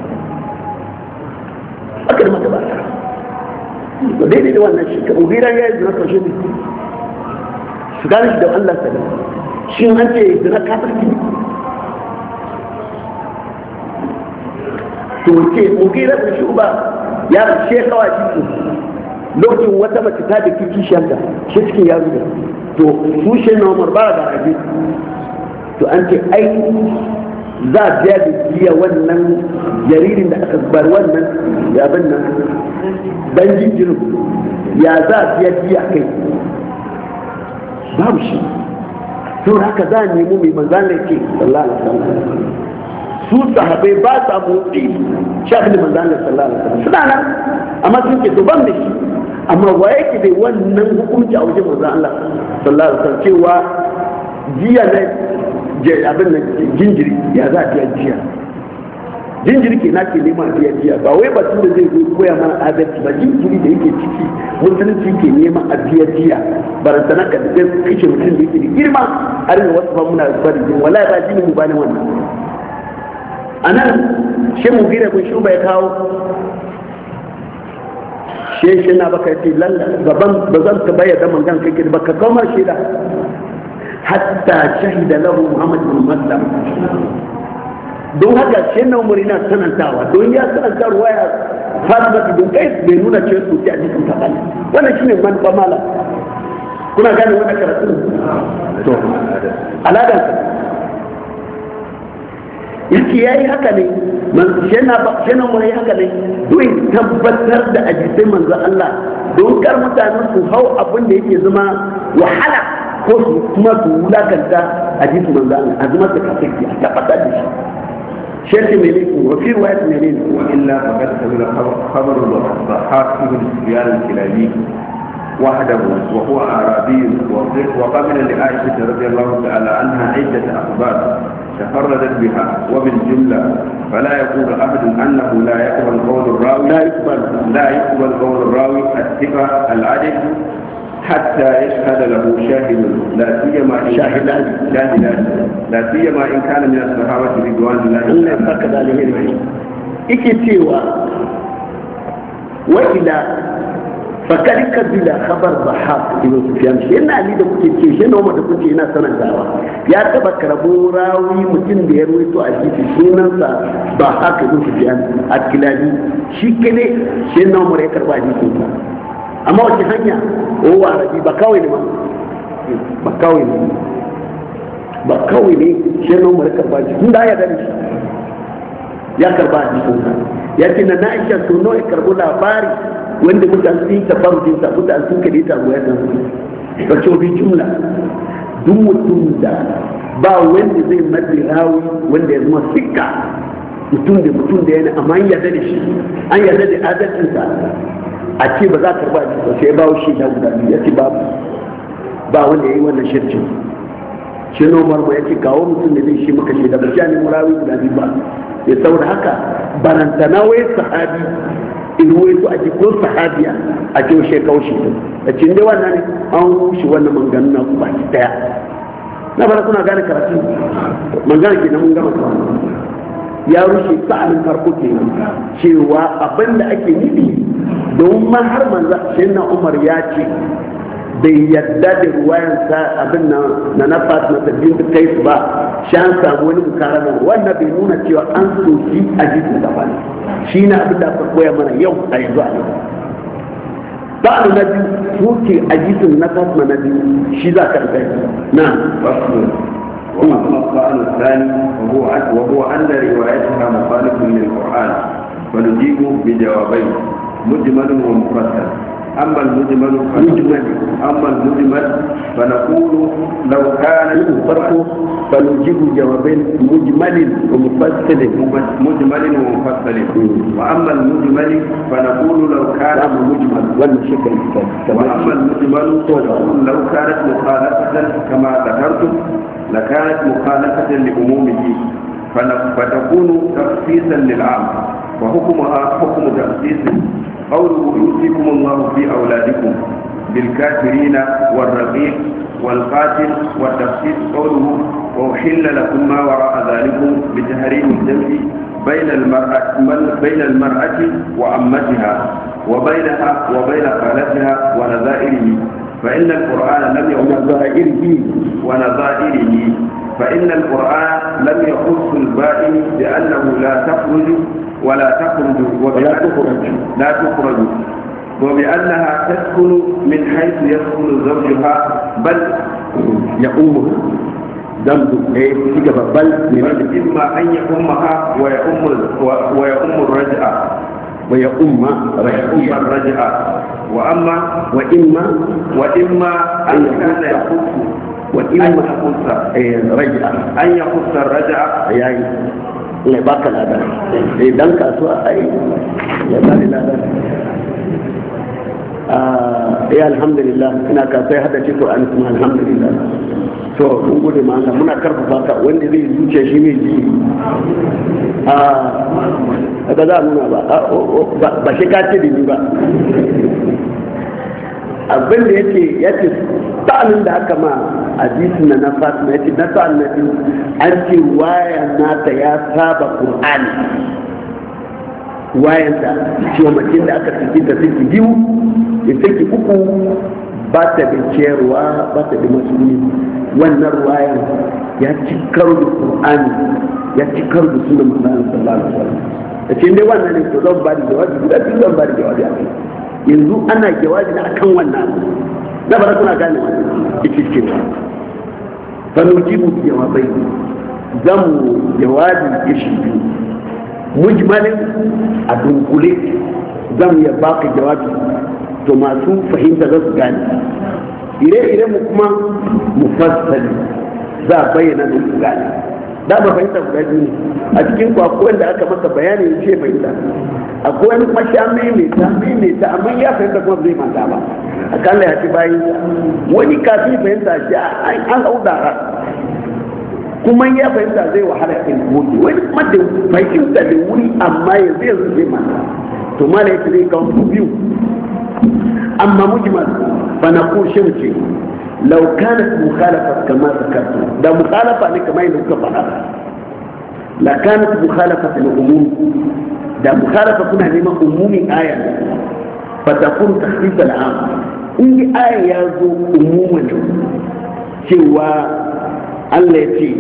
aka da magabata to daidai da wannan shi ka ugira ya yi zina karshe ne su gane shi da Allah sallallahu alaihi wasallam shin an ce zina kafirci ne to ce mugira da shuba ya shekawa cikin lokacin wata mace ta da kiki shanda shi cikin ya zuba to su shi na umar ba da rabi to an ce ai za a biya da biya wannan jaririn da aka zubar wannan yabin nan dan jinjirin ya za a biya kai babu shi to haka za a nemi mai manzan da ke sallallahu alaihi wasallam su sahabai ba sa motsi shafi da manzan Allah sallallahu alaihi wasallam suna nan amma sun ce to ban da shi amma wa yake da wannan hukunci a wajen manzan Allah sallallahu alaihi wasallam cewa jiya na abin nan jinjiri ya za a biya jiya jinjiri ke na ke nema biya jiya ba wai batun da zai zo koya mana adalci ba jinjiri da yake ciki musulunci ke nema a biya jiya barantana ka da kashe mutum da yake da girma har da wasu ba muna bari jin wallahi ba jini mu bani wannan a nan shi mu gina kun shuba ya kawo shi na baka ce lalla gaban ba zan ta bayyana mangan kake da baka kawo shi da hatta shahida lahu muhammad bin maslam don haka shi na umari na sanantawa don ya sananta ruwaya fatima don kai bai nuna cewa su a jikin ta bane wannan shine manufa malam kuna gane wannan karatu to aladan yake yayi haka ne shena mu yayi haka ne don tabbatar da ajisai manzo Allah don kar mutanen su hau abin da yake zama wahala ko su kuma su wulakanta ajisai manzo Allah azuma ta kafi a tabbatar da shi شرط مليك وفي رواية مليك وإلا فقد سبب خبر الضحاك بن سفيان الكلابي وحده وهو أعرابي وقبل لعائشة رضي الله تعالى عنها عدة أخبار تفردت بها وبالجملة فلا يقول أحد أنه لا يقبل قول الراوي لا يقبل قول الراوي الثقة العدل حتى يشهد له شاهد لا سيما شاهدان لا سيما إن كان من الصحابة رضوان الله إلا فقد عليه إكتوى وإلى fakari kabila khabar bahaq ibn sufyan shi yana ali da kuke ce shi noma da kuke yana sanantawa ya taba karabo rawi mutum da ya ruwaito a cikin sunansa bahaq ibn sufyan at-kilabi shi kene shi noma ya karba a cikin sa amma wace hanya o arabi ba kawai ne ba kawai ne shi noma ya karba shi tunda ya gani ya karba a cikin sa ya ce na Aisha suno ya karbo labari wanda mutane sun yi tafarujin sa mutane sun kade ta goya kan su ba ce bi jumla duk mutum da ba wanda zai maddi rawi wanda ya zama sikka mutum da yana amma an yarda da shi an yarda da adalcinsa a ce ba za ka karba a sai ba shi da guda biyu ya ce ba wanda ya yi wannan shirkin shi nomar ma ya ce kawo mutum da zai shi maka shi da ba shi ne murawi guda biyu ba ya saboda haka barantana wai sahabi in wai su a jikin sahabiya a ce shi kawo shi da cin dai wannan ne an rushe wannan manganu na kuma daya na fara kuna gane karatu mangana ke na mun gama kawai ya rushe sa'alin farko ke cewa abin da ake nufi don ma har manza shi na umar ya ce bai yadda da ruwayansa abin na nafas na sabbin da kai su ba shi an samu wani mukarama wannan bai nuna cewa an soki a jikin gaba ne shi na abin da aka koya mana yau a yanzu a yau ba'adu na biyu soke a jikin nafas na biyu shi za ka rufe na وأما الطعن الثاني وهو أن روايتها مخالف للقرآن فنجيب بجوابين مجمل ومفصل أما المجمل فنقول لو كان فنجيب جوابين مجمل ومفصل وأما المجمل فنقول لو كان مجمل وأما المجمل فنقول لو كانت مخالفة كما ذكرتم لكانت مخالفة لعمومه فتكون تخصيصا للعام وحكمها حكم تخصيص قوله يوصيكم الله في أولادكم بالكافرين والرقيق والقاتل والتخصيص قوله وأحل لكم ما وراء ذلكم بتحريم الدم بين المرأة وعمتها وبين خالتها ونظائره فإن القرآن لم فإن القرآن لم يخص البائن بأنه لا تخرج وبأنها تسكن من حيث يسكن زوجها بل يؤمها ذنب بل إما أن يؤمها ويؤم الرجعة الرجعة وإما أن كان يخص أن يخص الرجعة يعني لا باكل هذا إذن كاسوا أي لا بالي هذا يا الحمد لله إنا كاسي هذا شيء أنا اسمه الحمد لله to mun gode ma Allah muna karfafa ka wanda zai zuciya shi ne ji ba za nuna ba shi ka ce da ni ba abin da yake sa'anin da aka ma hadisi na Fatima yace na sa'an na biyu an ce waya nata ya saba Qur'ani wayan ta cewa mace da aka saki ta saki biyu ya saki uku ba ta da ciyarwa ba ta da masuni wannan ruwayan ya ci karo da Qur'ani ya ci karo da sunan Muhammad sallallahu alaihi wasallam da ce dai wannan ne to zan ba da jawabi guda biyu zan ba da jawabi a kai yanzu ana jawabi na akan wannan na bara kuna gane ita ce fa nujibu jawabai zamu jawabi ya shi biyu mujmalin a dunkule zamu ya baka jawabi to masu fahimta za su gane ire-ire mu kuma mufassali za a bayyana da su gane da ba fahimta guda biyu a cikin akwai da aka masa bayani ya ce fahimta akwai wani kuma sha maimaita amma ya fahimta kuma zai manta ba akalla ya ci bayan wani kafin fahimta shi an haudara kuma ya fahimta zai wahala ya goge wani kuma da fahimta da wuri amma ya zai manta to mala yake zai kawo biyu أما مجمل فنقول شمسي لو كانت مخالفة كما ذكرت ده مخالفة كما ينوك فعلا لكانت مخالفة العموم ده مخالفة كنا لما عموم آية فتكون تخصيص العام إن آية يزو عموما سوى التي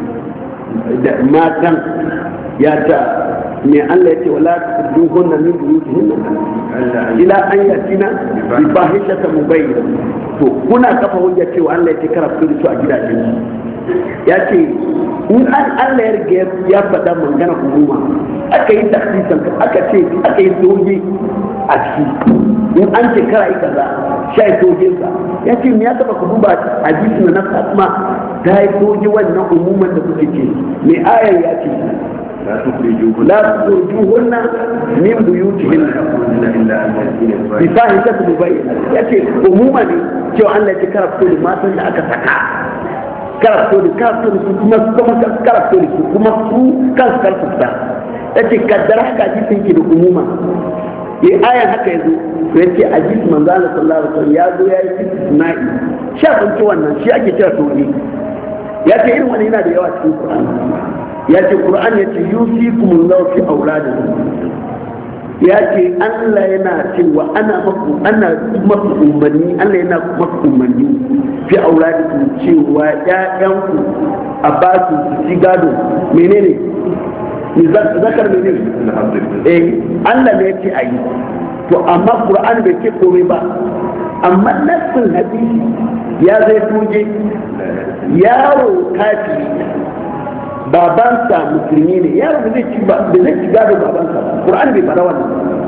ما كان ياتا من التي ولا تخرجوهن من بيوتهن ila an yatina bi fahishata mubayyana to kuna kafa hujja cewa Allah ya kara su a gidajen ya ce in Allah ya riga ya faɗa magana hukuma aka yi taksisan aka yi soje a ciki in an ce kara yi kaza sha yi sojinsa ya ce me ya taba ku duba hadisi na Fatima ta yi toji wannan umuman da kuke ce mai ayar ya ce لا تخرجوهن min buyutihin bifahi ta dubai ya ce umuma ne cewa Allah ya karafto da matan da aka saka karafto da su kuma karafto da su kuma su kansu karfuta ya ce kaddara haka jisun ki da umuma ayan haka ya zo ya ce a jisun manzana sallallahu alaihi wasallam ya zo ya yi istisna'i sha kun ci wannan shi ake cewa tobi ya ce irin wani yana da yawa cikin Qur'ani ya ce Qur'an ya ce yusikumullahu fi auladikum ya ce Allah yana cewa ana maku umarni Allah yana maku umarni fi auladikum cewa ƴaƴanku a ba su ci gado menene zakar menene Allah ne ya ce ayi to amma Qur'an bai ce komai ba amma nassin hadisi ya zai tuje yaro kafiri babansa musulmi ne yaro da zai ci gado babansa ba Qur'an bai fara wannan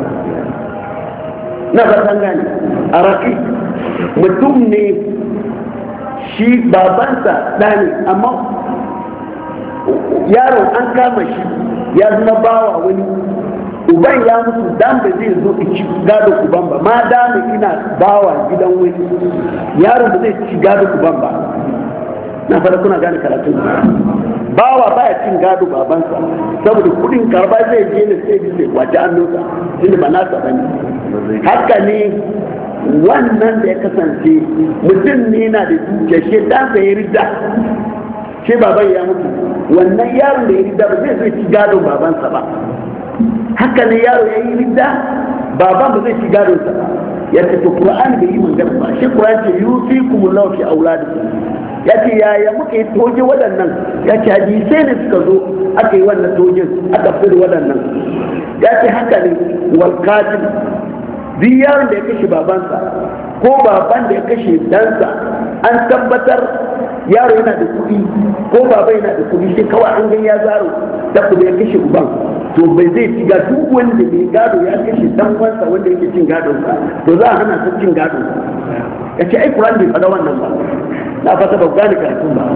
na fatan gane a raƙi mutum ne shi babansa ɗani amma yaro an kama shi ya zama bawa wani uban ya mutu dan ba zai zo ci gado uban ba ma dama ina bawa gidan wani yaro ba zai ci gado uban ba na fara kuna gane karatu bawa baya cin gado babansa saboda kudin karba zai je ne sai bisa wace annunsa inda ba nasa bane haka ne wannan da ya kasance mutum ne na da dukiya shi dan sa ya rida shi baban ya mutu wannan yaron da ya rida ba zai ci gado babansa ba haka ne yaro ya yi rida baban ba zai ci gado sa ba ya ce to Qur'an bai yi magana ba shi Qur'an ce yusikumullahu fi auladikum ya ce yaya muka yi toje waɗannan ya ce hadisai ne suka zo aka yi wannan tojen aka fi da waɗannan ya ce haka ne walkatin duk yaron da ya kashe babansa ko baban da ya kashe dansa an tabbatar yaro yana da kuɗi ko baba yana da kuɗi sai kawai an gan ya zaro da kuma ya kashe uban to bai zai ci ga duk wanda mai gado ya kashe dan wansa wanda yake cin gadonsa to za a hana su cin gado ya ce ai Qur'an bai faɗa wannan ba na fata ba gane karatun ba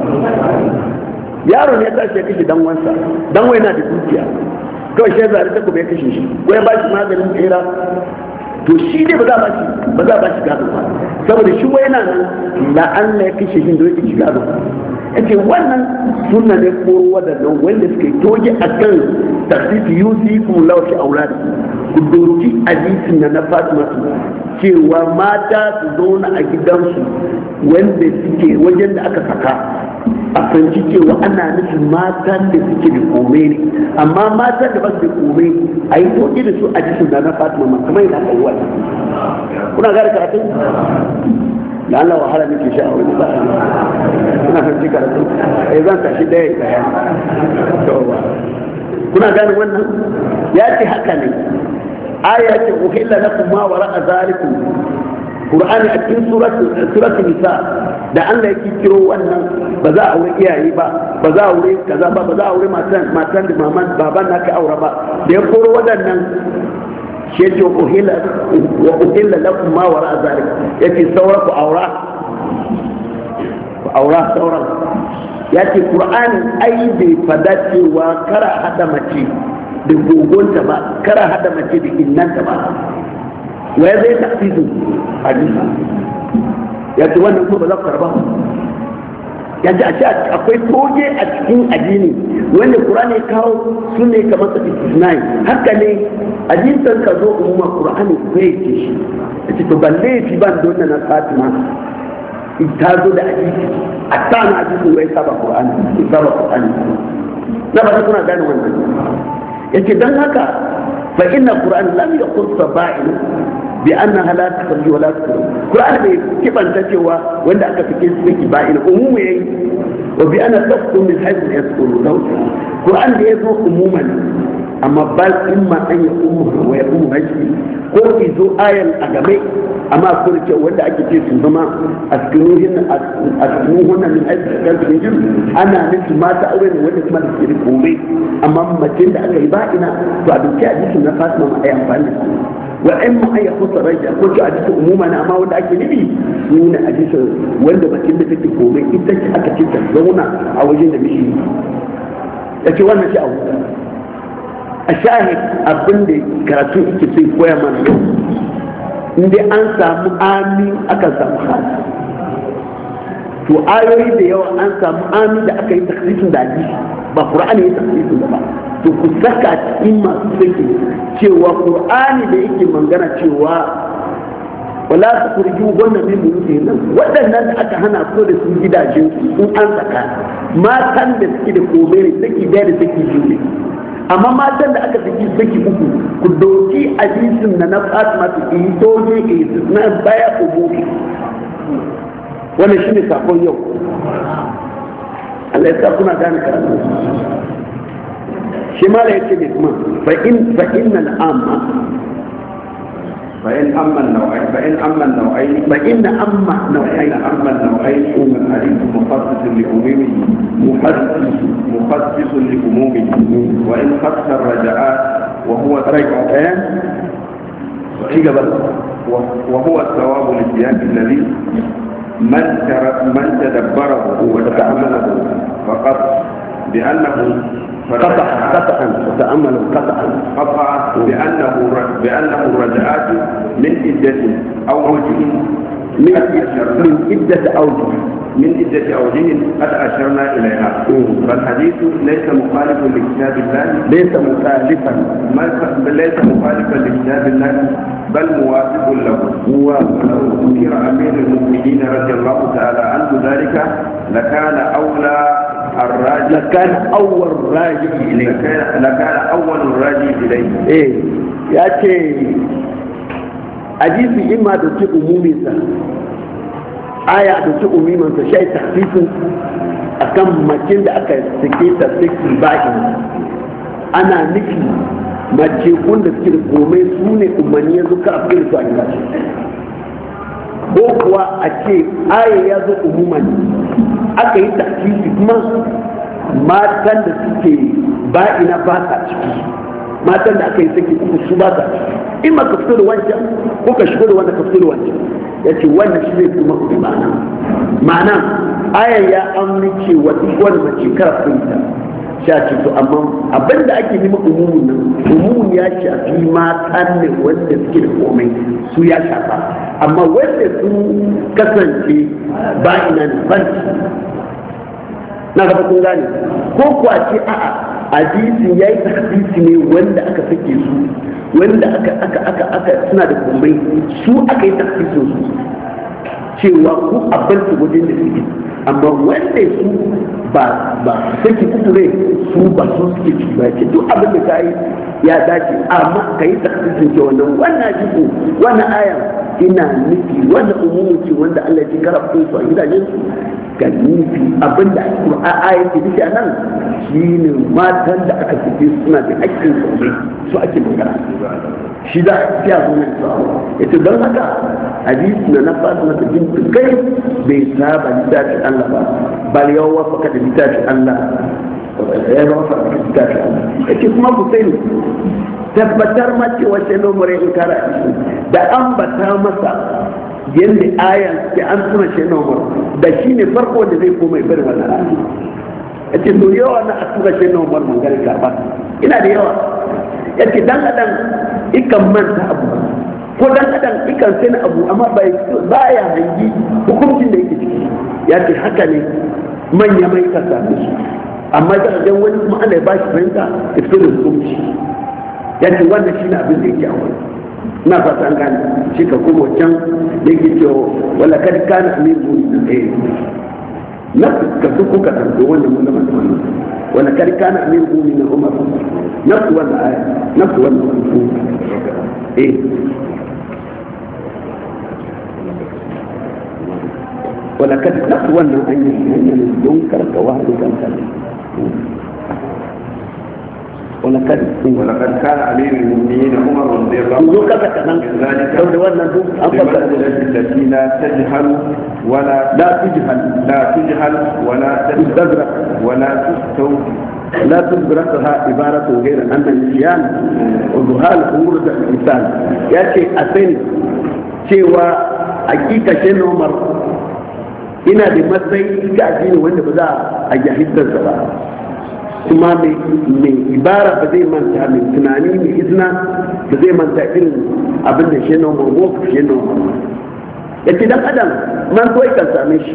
yaro ne ya tashi ya kashe dan wansa dan wai na da dukiya kawai shi zare ta kuma ya kashe shi ko ya bashi maganin tsira to shi ne ba za a bashi gado ba saboda shi wai yana nan la'alla ya kashe shi da yake ci gado yace wannan sunna ne ko wadannan wanda suka yi toje akan tasrifi yusikum law fi aulad ku doki hadisin na Fatima cewa mata su zauna a gidansu wanda suke wajen da aka saka a fahimci cewa ana nufin matan da suke da kome ne amma matan da ba su da kome a yi toke da su a jisun da na Fatima ma kamar yana kawai kuna gane karatun da Allah wahala nake sha a wani ba kuna fahimci karatun zan tashi daya kuna gane wannan ya ce haka ne aya ce uhilla lakum ma wara'a zalikum Qur'ani a cikin suratul nisa da Allah yake kiro wannan ba za a aure iyaye ba ba za a aure kaza ba ba za a aure matan da maman baban naka aure ba da ya koro waɗannan shi yace uhilla lakum ma wara'a zalikum yace saura ku aura sauran yace Qur'ani ai bai fada cewa kara hada mace da gogonta ba kara hada mace da innanta ba wai zai tafsirin hadisi ya ce wannan kuma ba za ku karba yadda a ce akwai toge a cikin addini wanda Qur'ani ya kawo su ne kamar sa istisnai haka ne hadisan ka zo umma Qur'ani zai ce shi ya ce to balle fi ban don na Fatima ta zo da hadisi a tsana hadisin wai saba Qur'ani na ba ta kuna gane wannan yace dan haka fa inna Qur'an lam yaqul saba'in bi annaha la tukhri wa la tukhri Qur'an bai kibanta cewa wanda aka fike su yake ba'in umumu yayi wa bi anna tafkum min haythu yasqulu Qur'an da yazo umuman amma bal imma an ya ummu wa ya ummu haji ko izo ayan a game amma ko ce wanda ake ce su zama askinuhin min haythu yasqulu ana nufin mata aure ne wanda kuma da ke komai amma mace da aka yi ba'ina to a duki hadisin na Fatima ma ai amfani da وإما أن يخص الرجل كنت أجلس أموما أما ولا أكلمي سنون أجلس ولا بكلمة تكفومي إنت أكتبت الزونة أو جنة بشي لكن وانا شاء الشاهد أبن دي كراتو إكتسي فويا من يوم إندي أنسى مؤمن أكسى مخاص to ayoyi da yawa an samu amin da aka yi taksisin da hadisi ba qur'ani ya taksisin da ba to ku saka cikin masu sake cewa qur'ani da yake magana cewa wala tukhruju wannan min buyutihim nan wadannan da aka hana so da su gidajen su in an saka matan da suke da kobere saki da saki biyu amma matan da aka saki uku ku doki hadisin na Fatima ta yi doje na baya ubuki wannan shine sakon yau Allah ya sa kuna gane karatu shi ma da yake ne kuma fa innal amma فإن أما النوعين من الحديث مخصص لعمومه مخصص لعمومه وإن خص الرجعات وهو الثواب للسياق الذي من تدبره وتأمله فقط بأنه قطع بأنه الرجعات من عدة أوجه من عدة أوجه قد أشرنا إليها فالحديث ليس مخالفا لكتاب الله ليس مخالفا لكتاب الله بل موافق له ولو أمير أمير المؤمنين رضي الله تعالى عنه ذلك لكان أول راجع إليه إيه يأتي حديث إما دوتي أمومي aya da ta umiman sa shai tahfifu akan macin da aka sake ta saki ba'i ana nufi mace kun da suke komai su ne umarni ya zuka a fiye su a gida ko kuwa a ce aya ya zo umuman aka yi tahfifu kuma matan da suke ba'ina ba sa ciki matan da aka yi saki uku su ba sa ciki in ma ka fito da wancan ko ka shigo da wanda ka fito da wancan ya ce wannan shi zai kuma kuɗi ma'ana ayan ya amince wa duk wani mace karfin ta sha ce to amma abin da ake nima umumun nan umumun ya shafi matan ne wanda suke da komai su ya shafa amma wanda sun kasance ba ina ne banci na gaba kun gane ko kuwa ce a'a hadisin yayi hadisi ne wanda aka sake su wanda aka suna da komai su aka yi tafsirin su cewa ku abin su wajen da suke amma wanda su ba saki kuture su ba su suke ci ba ce duk abin da ka yi ya dace amma ka yi tafsirin ce wannan jiko wannan aya ina nufi wannan umumu ce wanda Allah ya karafin su a gidajen su ga nufi abin da aya ke nufi a nan shine matan da aka fice suna da haƙƙin su ake magana shi za a fiya zuwan su ita don haka hadisi na fasa mata jin kai bai saba littafin Allah ba bal ya wafaka da littafin Allah ya wafaka da littafin Allah yake kuma ku sani tabbatar ma cewa sai nomore in kara da an bata masa yadda ayan ke an tuna shi nomore da shi ne farko da zai koma bari wannan ayan yace to yawa na a tura shi nomore mun gari karba ina da yawa yace dan adam ikan manta abu ko dan adam ikan sai abu amma baya hangi hukuncin da yake ciki yace haka ne manya mai ka same su amma da dan wani kuma Allah ya ba shi fahimta ya fito da hukunci yace wannan shine abin da yake a wani na fata an gane shi ka kuma can da yake cewa wala kad kana amiru na ka su kuka tanto wannan mun da wannan wala kad kana amiru min umar nafsu wannan aya nafsu wannan wala kad nafsu wannan hanyar don karka wahali kanka ولقد كان امير المؤمنين عمر رضي الله عنه ذلك التي لا تجهل ولا تستوفي لا تدركها عبارة غير أن النسيان وذهال أمور الإنسان يأتي أثني cewa hakika shi Umar ina da matsayi ga addini wanda ba za a jahiltarsa ba kuma mai ibara ba zai manta mai tunani mai izina ba zai manta irin abin da shi Umar ko shi Umar ya ce dan adam man so kan same shi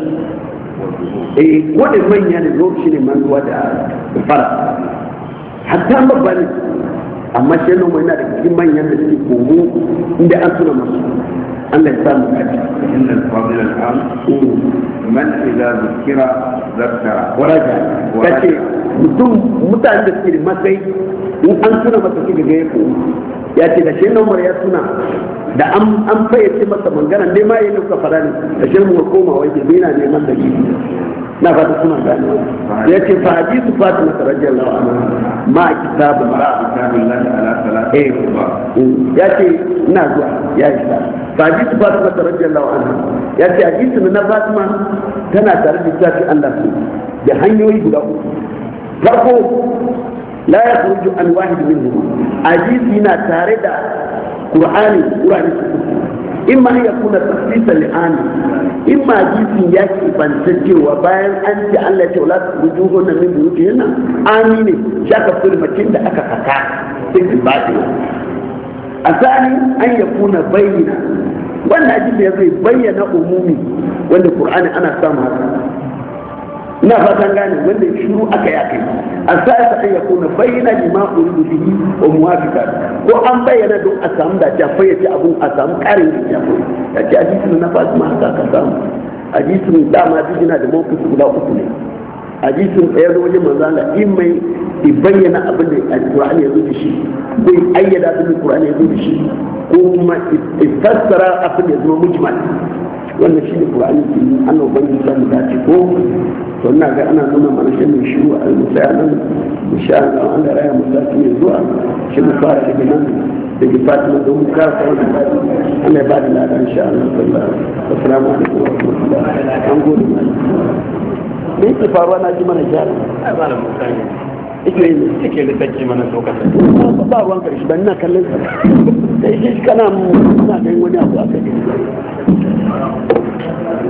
kodin manya ne zo shi ne mantuwa da fara hatta babba ne amma shi Umar yana da cikin manyan da suke kogo inda an tuna masu Allah ya samu kaji. Inna al-fadil al-am man idza zikira zakara waraja kace mutane da suke da matsayi in an tuna masa suka ga yako ya ce da shi Umar ya tuna da an fayyace masa magana ne ma yayin ka fara ne da shi mu koma waje bina neman da shi na fata suna gane ya ce fa hadisu Fatima radiyallahu anha ma kitabun ba kitabillahi ala salati ya ce ina zuwa ya isa فحديث فاطمة رضي الله عنها يعني حديث من فاطمة تنا ترى بذات الله بحنيو يقول فرقه لا يخرج عن واحد منهم حديث هنا تارد قرآن إما أن يكون تخصيصا لآن إما حديث يأتي فانسجي وباين أنت الله تعالى وجوهنا من بيوتهن آمين شاك في المكين ده أكاكا تكتب باطنا الثاني أن يكون بينا وأن أجل يزي بينا أمومي وأن القرآن أنا سامها نفتا غاني وأن يشرو أكياكي الثالث أن يكون بينا لما أريد به وموافقا وأن بينا دون أسام دا جافية أبو أسام كارين جافية يأتي أجيس من نفاس ما هكا كسام أجيس من داما بيجنا دموكس ولا أسني hadisin ɗaya da wajen manzala in mai bayyana abin da alƙur'ani ya zo da shi ko ayyada abin da alƙur'ani ya zo da shi ko kuma fassara abin da ya zama mujmal wannan shi ne ƙur'ani ke yi an ubangiji za mu dace ko to ina ga ana nuna mana shi mai shiru a musaya nan mu sha Allah an da raya musaki mai zuwa shi mu fara daga nan daga Fatima don mu kara sa wannan Allah ya ba da ladan insha Allah sallallahu alaihi wasallam assalamu alaikum wa rahmatullahi an gode mana me yake faruwa na ji mana jara ai ba da mutane ike yi yake da take mana lokacin ba ruwan karshe ban ina kallon sa sai shi kana ganin wani abu a kai